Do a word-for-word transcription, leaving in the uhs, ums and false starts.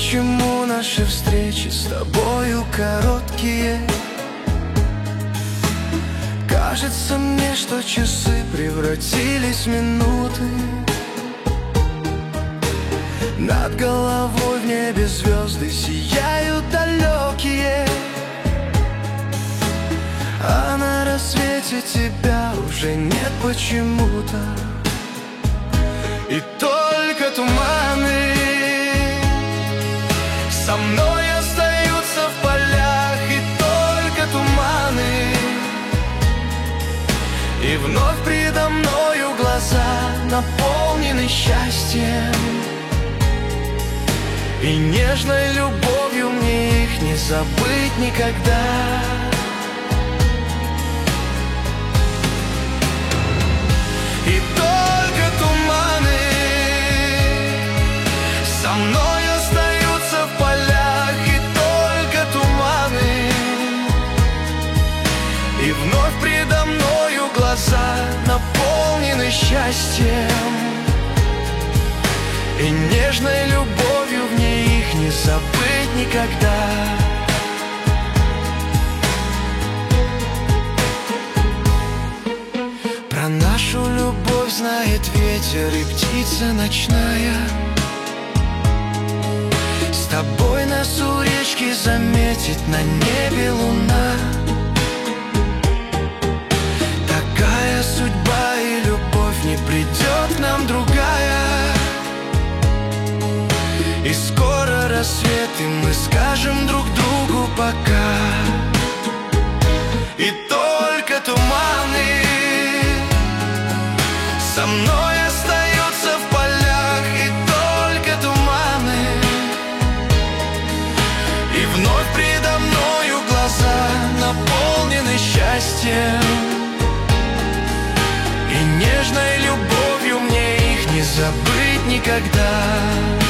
почему наши встречи с тобою короткие. Кажется мне, что часы превратились в минуты. Над головой в небе звезды сияют далекие, а на рассвете тебя уже нет почему-то. И только туманы со мной остаются в полях, и только туманы. И вновь предо мною глаза наполнены счастьем, и нежной любовью мне их не забыть никогда. И только туманы со мной остаются в полях, и только туманы. И вновь предо мною глаза наполнены счастьем, и нежной любовью мне их не забыть никогда. Про нашу любовь знает ветер и птица ночная. С тобой нас у речки заметит на небе луна. Такая судьба, и любовь не придет к нам другая. И скоро рассвет, и мы скажем друг другу пока. И только туманы со мной остаются в полях, и только туманы. И вновь предо мною глаза наполнены счастьем, и нежной любовью мне их не забыть никогда.